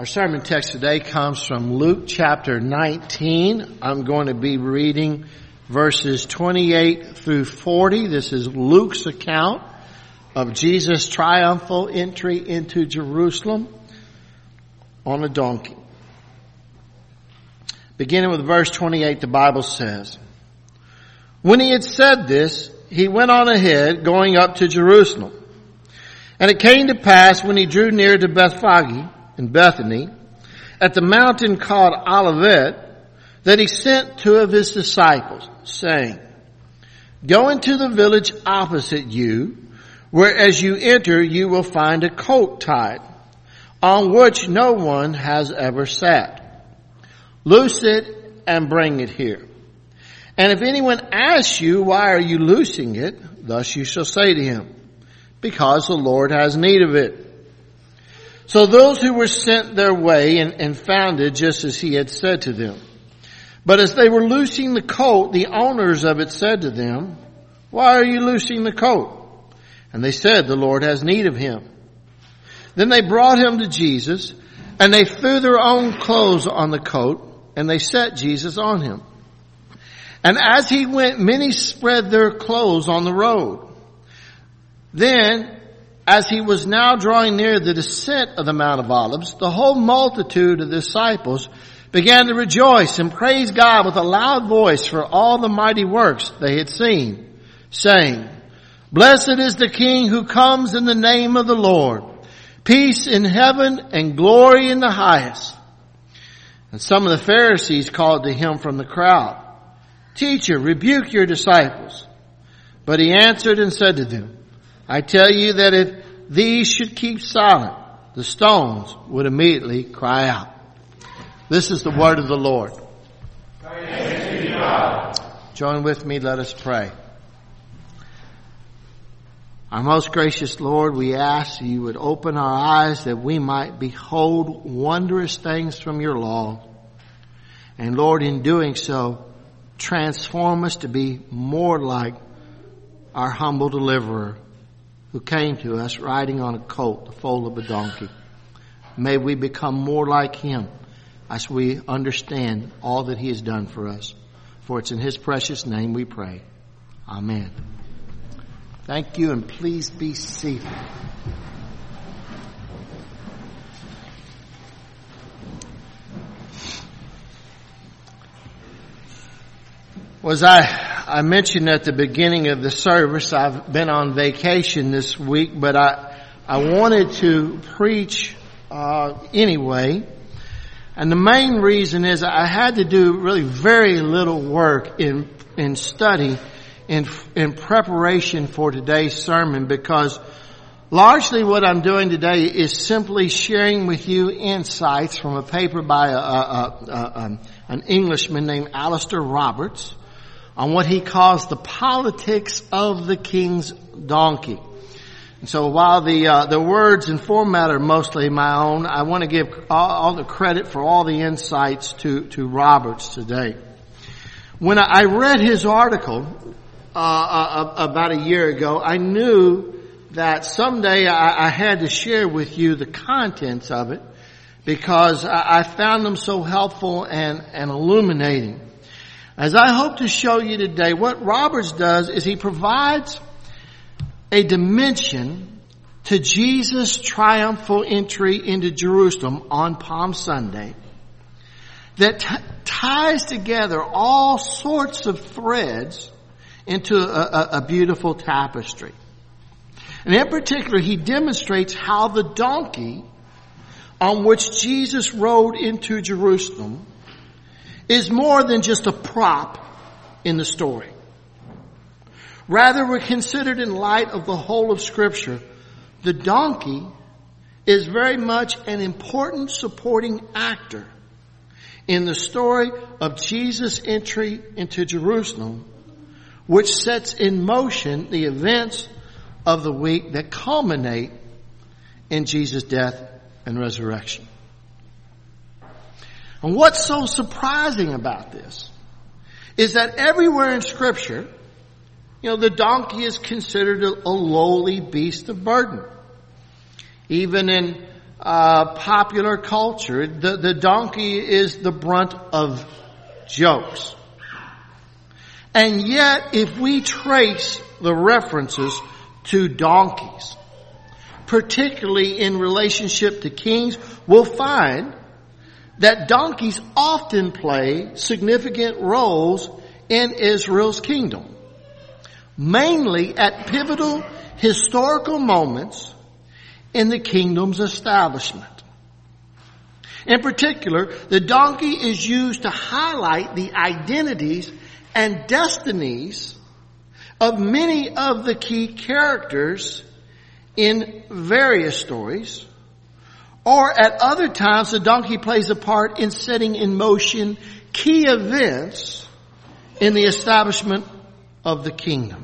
Our sermon text today comes from Luke chapter 19. I'm going to be reading verses 28 through 40. This is Luke's account of Jesus' triumphal entry into Jerusalem on a donkey. Beginning with verse 28, the Bible says, "When he had said this, he went on ahead, going up to Jerusalem. And it came to pass, when he drew near to Bethphage in Bethany, at the mountain called Olivet, that he sent two of his disciples, saying, Go into the village opposite you, where as you enter you will find a colt tied, on which no one has ever sat. Loose it and bring it here. And if anyone asks you, Why are you loosing it? Thus you shall say to him, Because the Lord has need of it. So those who were sent their way and found it just as he had said to them. But as they were loosing the colt, the owners of it said to them, Why are you loosing the colt? And they said, The Lord has need of him. Then they brought him to Jesus, and they threw their own clothes on the colt, and they set Jesus on him. And as he went, many spread their clothes on the road. Then, as he was now drawing near the descent of the Mount of Olives, the whole multitude of the disciples began to rejoice and praise God with a loud voice for all the mighty works they had seen, saying, Blessed is the King who comes in the name of the Lord. Peace in heaven and glory in the highest. And some of the Pharisees called to him from the crowd, Teacher, rebuke your disciples. But he answered and said to them, I tell you that if these should keep silent, the stones would immediately cry out. This is the word of the Lord. Praise be to God. Join with me, let us pray. Our most gracious Lord, we ask you would open our eyes that we might behold wondrous things from your law. And Lord, in doing so, transform us to be more like our humble deliverer, who came to us riding on a colt, the foal of a donkey. May we become more like him as we understand all that he has done for us. For it's in his precious name we pray. Amen. Thank you, and please be seated. Was I mentioned at the beginning of the service, I've been on vacation this week, but I wanted to preach anyway. And the main reason is I had to do really very little work in study in preparation for today's sermon, because largely what I'm doing today is simply sharing with you insights from a paper by an Englishman named Alistair Roberts on what he calls the politics of the king's donkey. And so while the words and format are mostly my own, I want to give all the credit for all the insights to Roberts today. When I read his article about a year ago, I knew that someday I had to share with you the contents of it, because I found them so helpful and illuminating. As I hope to show you today, what Roberts does is he provides a dimension to Jesus' triumphal entry into Jerusalem on Palm Sunday that ties together all sorts of threads into a beautiful tapestry. And in particular, he demonstrates how the donkey on which Jesus rode into Jerusalem is more than just a prop in the story. Rather, we're considered in light of the whole of Scripture, the donkey is very much an important supporting actor in the story of Jesus' entry into Jerusalem, which sets in motion the events of the week that culminate in Jesus' death and resurrection. And what's so surprising about this is that everywhere in Scripture, the donkey is considered a lowly beast of burden. Even in popular culture, the donkey is the brunt of jokes. And yet, if we trace the references to donkeys, particularly in relationship to kings, we'll find that donkeys often play significant roles in Israel's kingdom, mainly at pivotal historical moments in the kingdom's establishment. In particular, the donkey is used to highlight the identities and destinies of many of the key characters in various stories, or at other times the donkey plays a part in setting in motion key events in the establishment of the kingdom.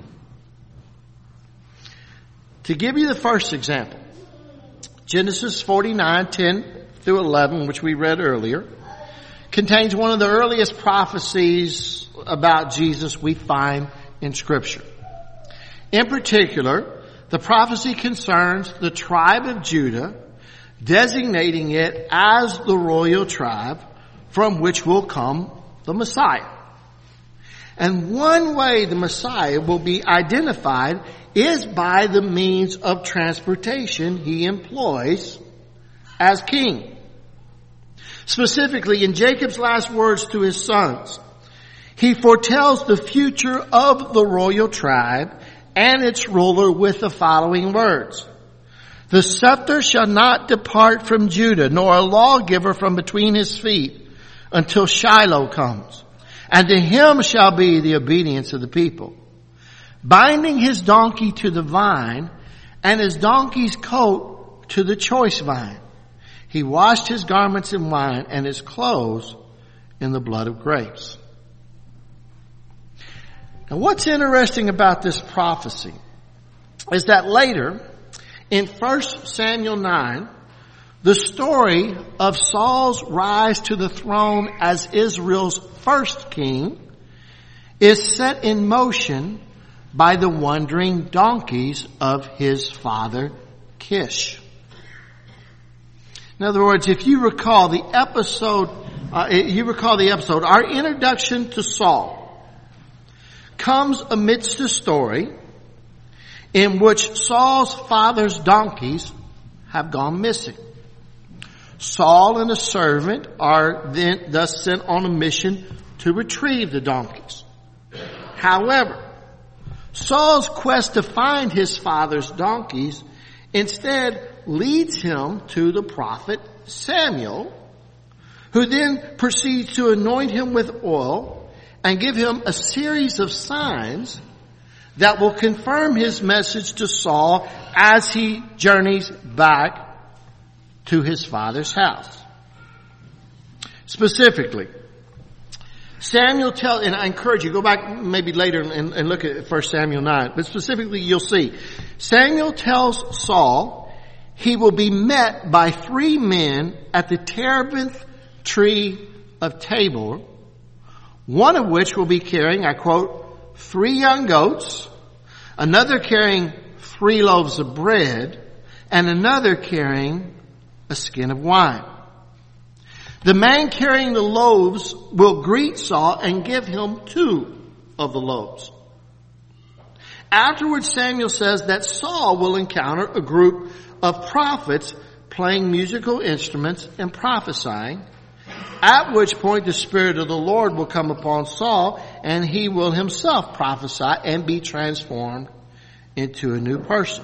To give you the first example, Genesis 49:10-11, which we read earlier, contains one of the earliest prophecies about Jesus we find in Scripture. In particular, the prophecy concerns the tribe of Judah, designating it as the royal tribe from which will come the Messiah. And one way the Messiah will be identified is by the means of transportation he employs as king. Specifically, in Jacob's last words to his sons, he foretells the future of the royal tribe and its ruler with the following words: "The scepter shall not depart from Judah, nor a lawgiver from between his feet, until Shiloh comes. And to him shall be the obedience of the people. Binding his donkey to the vine, and his donkey's coat to the choice vine. He washed his garments in wine, and his clothes in the blood of grapes." Now, what's interesting about this prophecy is that later, in 1 Samuel 9, the story of Saul's rise to the throne as Israel's first king is set in motion by the wandering donkeys of his father Kish. In other words, if you recall the episode, our introduction to Saul comes amidst a story in which Saul's father's donkeys have gone missing. Saul and a servant are then thus sent on a mission to retrieve the donkeys. However, Saul's quest to find his father's donkeys instead leads him to the prophet Samuel, who then proceeds to anoint him with oil and give him a series of signs that will confirm his message to Saul as he journeys back to his father's house. Specifically, Samuel tells, and I encourage you, go back maybe later and look at 1 Samuel 9, but specifically you'll see, Samuel tells Saul he will be met by 3 men at the terebinth tree of Tabor, one of which will be carrying, I quote, 3 young goats, another carrying 3 loaves of bread, and another carrying a skin of wine. The man carrying the loaves will greet Saul and give him 2 of the loaves. Afterwards, Samuel says that Saul will encounter a group of prophets playing musical instruments and prophesying, at which point the Spirit of the Lord will come upon Saul and he will himself prophesy and be transformed into a new person.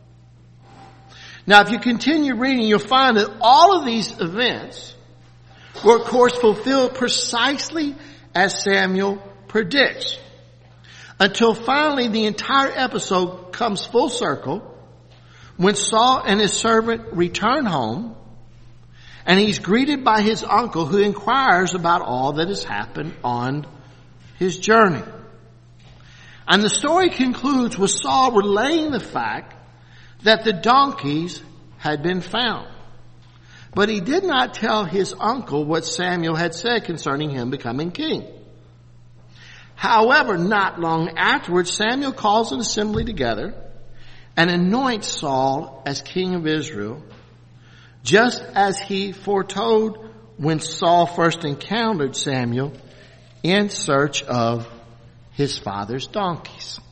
Now, if you continue reading, you'll find that all of these events were, of course, fulfilled precisely as Samuel predicts, until finally the entire episode comes full circle when Saul and his servant return home, and he's greeted by his uncle, who inquires about all that has happened on his journey. And the story concludes with Saul relaying the fact that the donkeys had been found. But he did not tell his uncle what Samuel had said concerning him becoming king. However, not long afterwards, Samuel calls an assembly together and anoints Saul as king of Israel, just as he foretold when Saul first encountered Samuel in search of his father's donkeys.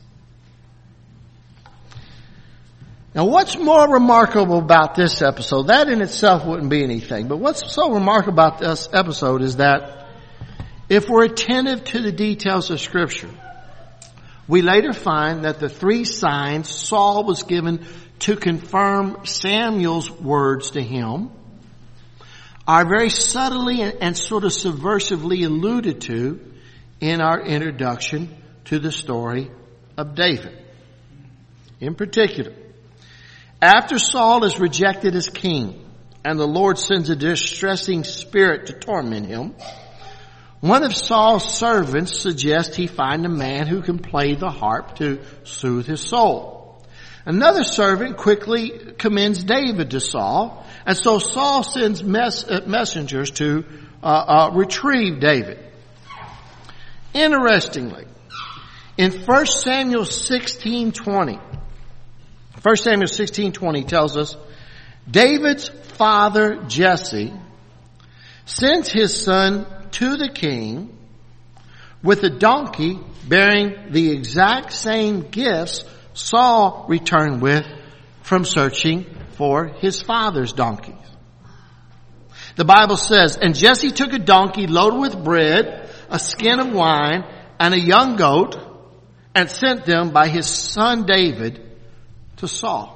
Now, what's more remarkable about this episode? That in itself wouldn't be anything. But what's so remarkable about this episode is that if we're attentive to the details of Scripture, we later find that the 3 signs Saul was given to confirm Samuel's words to him are very subtly and sort of subversively alluded to in our introduction to the story of David. In particular, after Saul is rejected as king and the Lord sends a distressing spirit to torment him, one of Saul's servants suggests he find a man who can play the harp to soothe his soul. Another servant quickly commends David to Saul, and so Saul sends messengers to retrieve David. Interestingly, in 1 Samuel 16:20, 1 Samuel 16:20 tells us, David's father Jesse sent his son to the king with a donkey bearing the exact same gifts Saul returned with from searching for his father's donkeys. The Bible says, and Jesse took a donkey loaded with bread, a skin of wine, and a young goat, and sent them by his son David to Saul.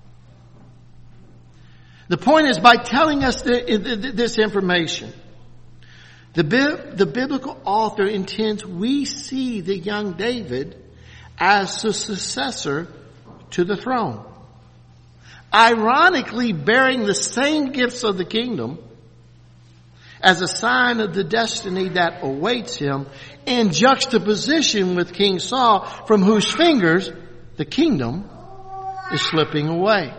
The point is, by telling us this information, the biblical author intends we see the young David as the successor to the throne, ironically bearing the same gifts of the kingdom as a sign of the destiny that awaits him, in juxtaposition with King Saul, from whose fingers the kingdom is slipping away.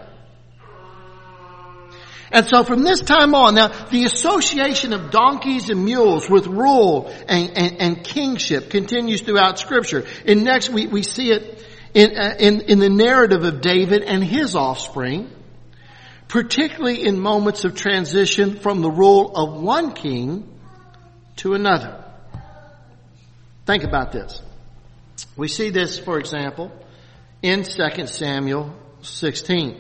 And so from this time on, now the association of donkeys and mules with rule and kingship continues throughout Scripture. And next we see it in the narrative of David and his offspring, particularly in moments of transition from the rule of one king to another. Think about this. We see this, for example, in 2 Samuel 16.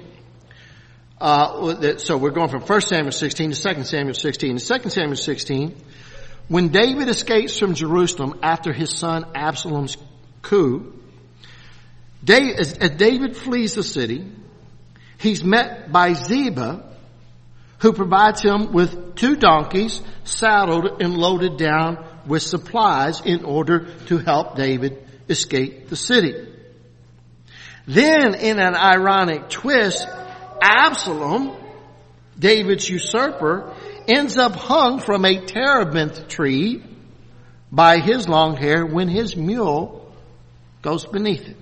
So we're going from 1 Samuel 16 to 2 Samuel 16. In 2 Samuel 16, when David escapes from Jerusalem after his son Absalom's coup, as David flees the city, he's met by Ziba, who provides him with 2 donkeys saddled and loaded down with supplies in order to help David escape the city. Then, in an ironic twist, Absalom, David's usurper, ends up hung from a terebinth tree by his long hair when his mule goes beneath it.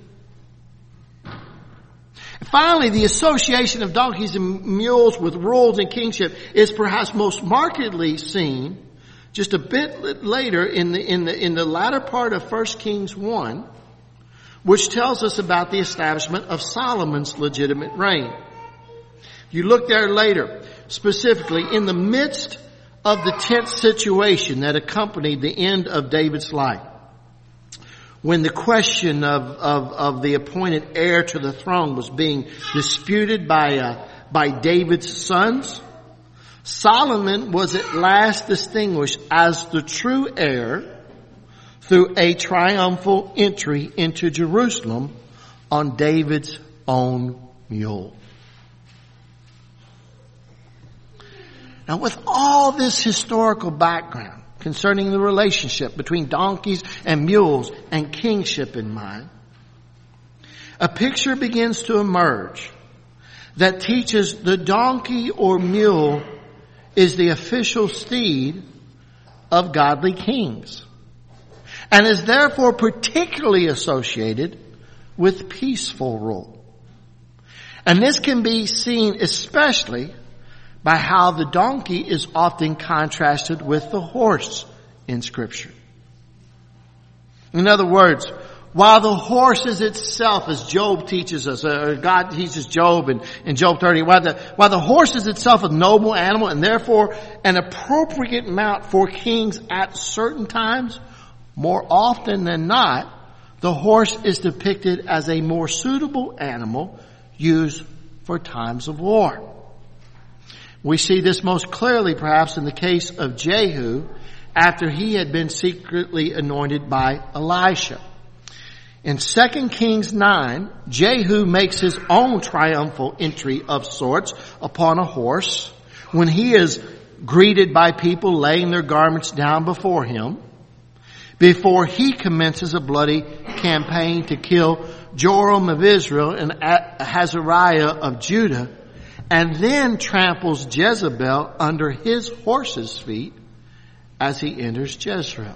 Finally, the association of donkeys and mules with rules and kingship is perhaps most markedly seen just a bit later in the latter part of 1 Kings 1, which tells us about the establishment of Solomon's legitimate reign. You look there later, specifically in the midst of the tense situation that accompanied the end of David's life, when the question of the appointed heir to the throne was being disputed by David's sons, Solomon was at last distinguished as the true heir through a triumphal entry into Jerusalem on David's own mule. Now, with all this historical background concerning the relationship between donkeys and mules and kingship in mind, a picture begins to emerge that teaches the donkey or mule is the official steed of godly kings, and is therefore particularly associated with peaceful rule. And this can be seen especially by how the donkey is often contrasted with the horse in Scripture. In other words, While the horse is itself, as Job teaches us, or God teaches Job in Job 30, while the horse is itself a noble animal and therefore an appropriate mount for kings at certain times, more often than not, the horse is depicted as a more suitable animal used for times of war. We see this most clearly perhaps in the case of Jehu after he had been secretly anointed by Elisha. In 2 Kings 9, Jehu makes his own triumphal entry of sorts upon a horse when he is greeted by people laying their garments down before him before he commences a bloody campaign to kill Joram of Israel and Azariah of Judah, and then tramples Jezebel under his horse's feet as he enters Jezreel.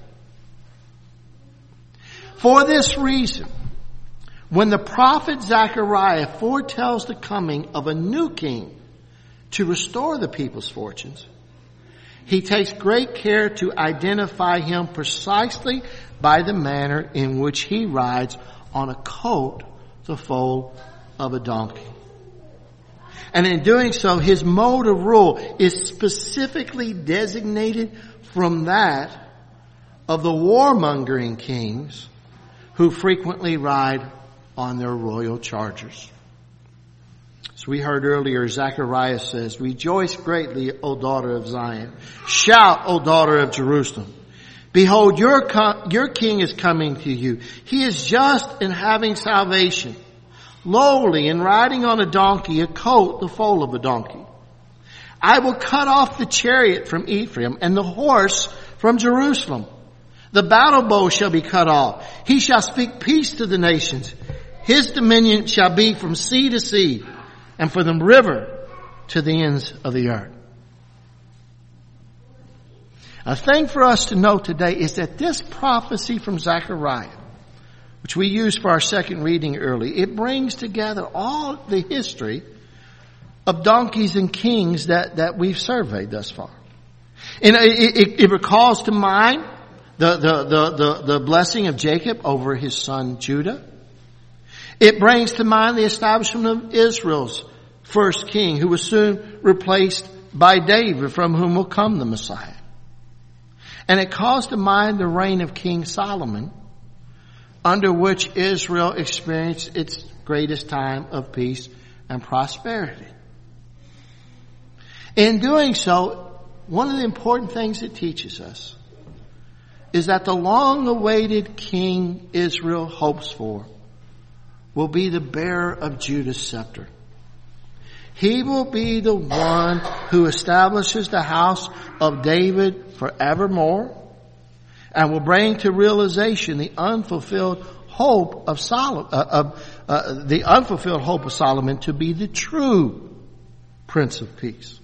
For this reason, when the prophet Zechariah foretells the coming of a new king to restore the people's fortunes, he takes great care to identify him precisely by the manner in which he rides on a coat, the foal of a donkey. And in doing so, his mode of rule is specifically designated from that of the warmongering kings who frequently ride on their royal chargers. As we heard earlier, Zechariah says, "Rejoice greatly, O daughter of Zion. Shout, O daughter of Jerusalem. Behold, your king is coming to you. He is just and having salvation, lowly and riding on a donkey, a colt, the foal of a donkey. I will cut off the chariot from Ephraim and the horse from Jerusalem. The battle bow shall be cut off. He shall speak peace to the nations. His dominion shall be from sea to sea and from the river to the ends of the earth." A thing for us to note today is that this prophecy from Zechariah, which we used for our second reading early, it brings together all the history of donkeys and kings that we've surveyed thus far. And it recalls to mind the blessing of Jacob over his son Judah. It brings to mind the establishment of Israel's first king, who was soon replaced by David, from whom will come the Messiah. And it calls to mind the reign of King Solomon, under which Israel experienced its greatest time of peace and prosperity. In doing so, one of the important things it teaches us is that the long-awaited king Israel hopes for will be the bearer of Judah's scepter. He will be the one who establishes the house of David forevermore and will bring to realization the unfulfilled hope of Solomon, to be the true Prince of Peace.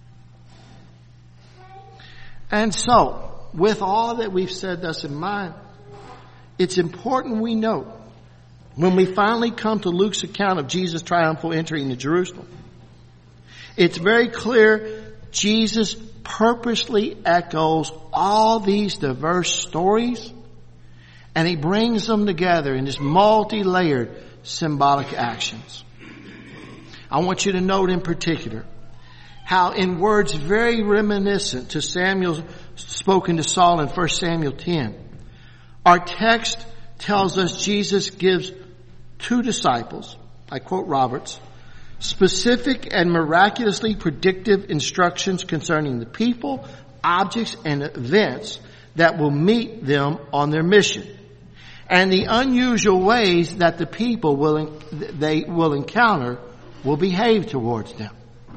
And so, with all that we've said thus in mind, it's important we note, when we finally come to Luke's account of Jesus' triumphal entry into Jerusalem, it's very clear Jesus purposely echoes all these diverse stories, and he brings them together in this multi-layered symbolic actions. I want you to note in particular how, in words very reminiscent to Samuel spoken to Saul in 1 Samuel 10, our text tells us Jesus gives two disciples, I quote Roberts, specific and miraculously predictive instructions concerning the people, objects, and events that will meet them on their mission, and the unusual ways that the people they will encounter will behave towards them.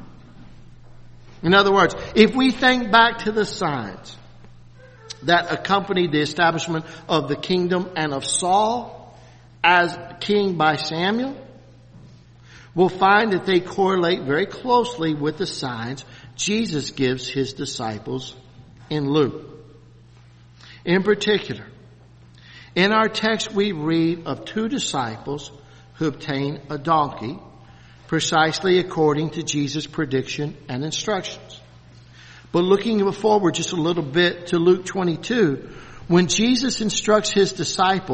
In other words, if we think back to the signs that accompanied the establishment of the kingdom and of Saul as king by Samuel, we'll find that they correlate very closely with the signs Jesus gives his disciples in Luke. In particular, in our text we read of two disciples who obtain a donkey precisely according to Jesus' prediction and instructions. But looking forward just a little bit to Luke 22, when Jesus instructs his disciples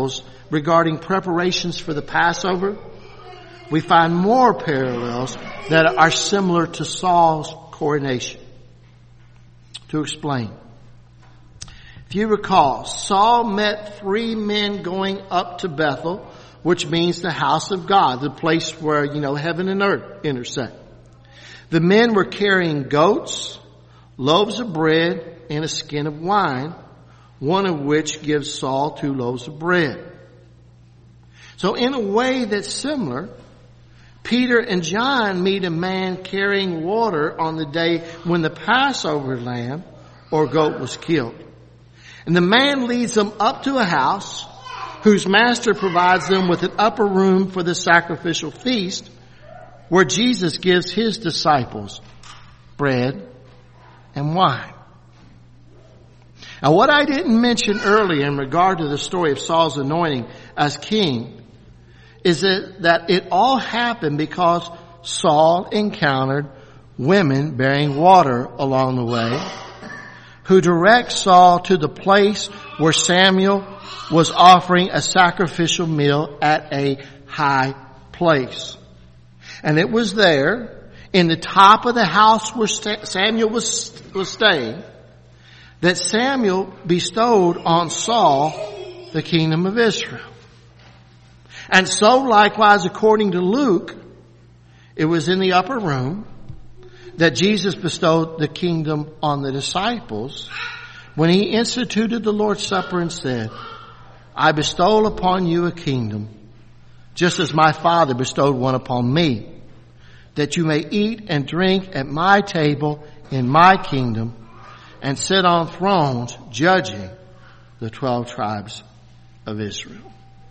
regarding preparations for the Passover, we find more parallels that are similar to Saul's coronation. To explain, if you recall, Saul met 3 men going up to Bethel, which means the house of God, the place where, heaven and earth intersect. The men were carrying goats, loaves of bread, and a skin of wine, one of which gives Saul 2 loaves of bread. So in a way that's similar, Peter and John meet a man carrying water on the day when the Passover lamb or goat was killed. And the man leads them up to a house whose master provides them with an upper room for the sacrificial feast, where Jesus gives his disciples bread and wine. Now, what I didn't mention earlier in regard to the story of Saul's anointing as king is that it all happened because Saul encountered women bearing water along the way, who direct Saul to the place where Samuel was offering a sacrificial meal at a high place. And it was there, in the top of the house where Samuel was staying, that Samuel bestowed on Saul the kingdom of Israel. And so likewise, according to Luke, it was in the upper room that Jesus bestowed the kingdom on the disciples when he instituted the Lord's Supper and said, I bestow upon you a kingdom, just as my Father bestowed one upon me, that you may eat and drink at my table in my kingdom and sit on thrones judging the 12 tribes of Israel.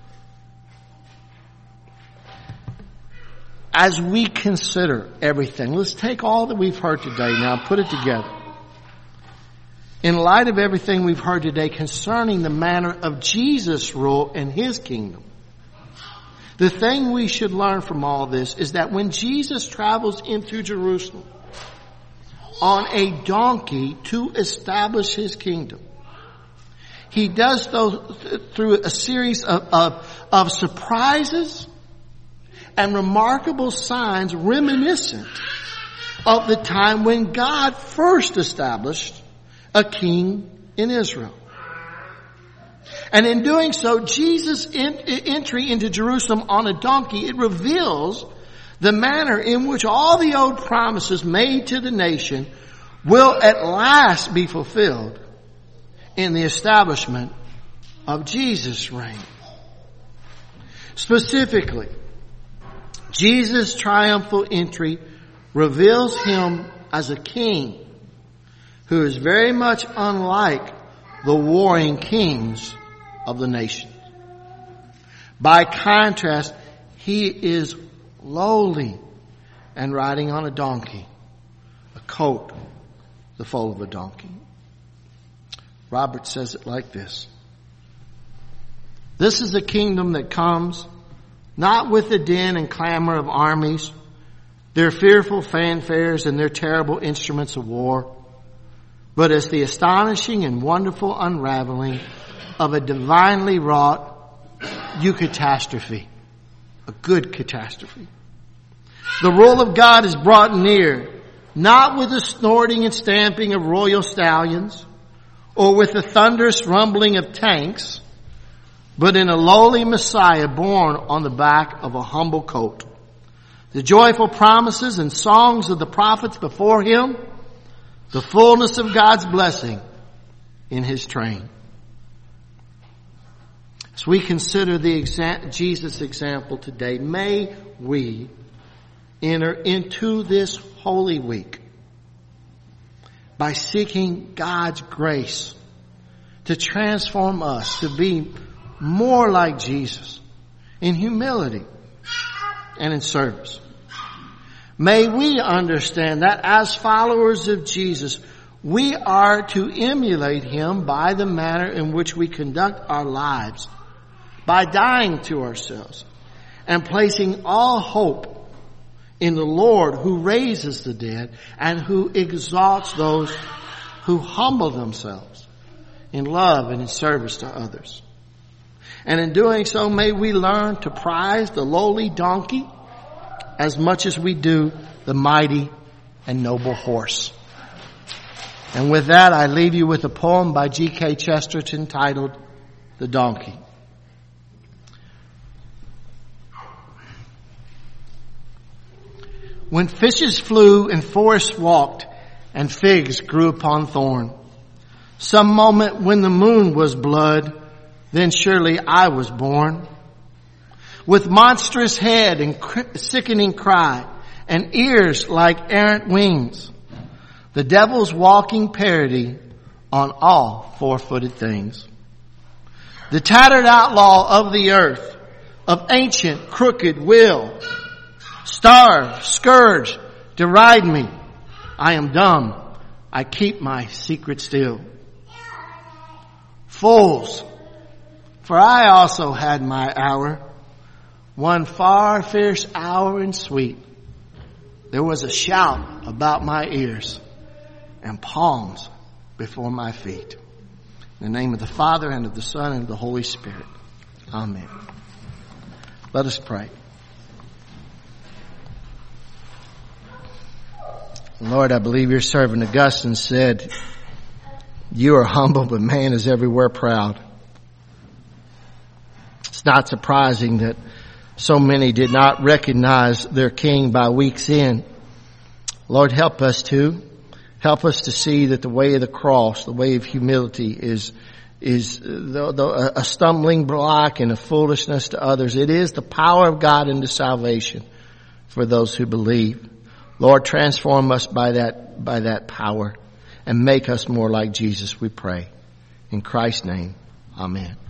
As we consider everything, let's take all that we've heard today now and put it together. In light of everything we've heard today concerning the manner of Jesus' rule in his kingdom, the thing we should learn from all this is that when Jesus travels into Jerusalem on a donkey to establish his kingdom, he does so through a series of surprises and remarkable signs reminiscent of the time when God first established a king in Israel. And in doing so, Jesus' entry into Jerusalem on a donkey, it reveals the manner in which all the old promises made to the nation will at last be fulfilled in the establishment of Jesus' reign. Specifically, Jesus' triumphal entry reveals him as a king who is very much unlike the warring kings of the nation. By contrast, he is lowly and riding on a donkey, a coat, the foal of a donkey. Robert says it like this. This is a kingdom that comes not with the din and clamor of armies, their fearful fanfares and their terrible instruments of war, but as the astonishing and wonderful unraveling of a divinely wrought eucatastrophe, a good catastrophe. The rule of God is brought near, not with the snorting and stamping of royal stallions, or with the thunderous rumbling of tanks, but in a lowly Messiah born on the back of a humble colt. The joyful promises and songs of the prophets before him, the fullness of God's blessing in his train. As we consider Jesus' example today, may we enter into this Holy Week by seeking God's grace to transform us to be more like Jesus in humility and in service. May we understand that as followers of Jesus, we are to emulate him by the manner in which we conduct our lives, by dying to ourselves and placing all hope in the Lord who raises the dead and who exalts those who humble themselves in love and in service to others. And in doing so, may we learn to prize the lowly donkey as much as we do the mighty and noble horse. And with that, I leave you with a poem by G.K. Chesterton titled, The Donkey. When fishes flew and forests walked and figs grew upon thorn, some moment when the moon was blood, then surely I was born. With monstrous head and sickening cry and ears like errant wings, the devil's walking parody on all four-footed things. The tattered outlaw of the earth, of ancient crooked will, starve, scourge, deride me. I am dumb. I keep my secret still. Fools, for I also had my hour, one far fierce hour and sweet. There was a shout about my ears and palms before my feet. In the name of the Father and of the Son and of the Holy Spirit. Amen. Let us pray. Lord, I believe your servant Augustine said, you are humble, but man is everywhere proud. It's not surprising that so many did not recognize their King by week's end. Lord, help us to see that the way of the cross, the way of humility is a stumbling block and a foolishness to others. It is the power of God into salvation for those who believe. Lord, transform us by that power and make us more like Jesus, we pray. In Christ's name, amen.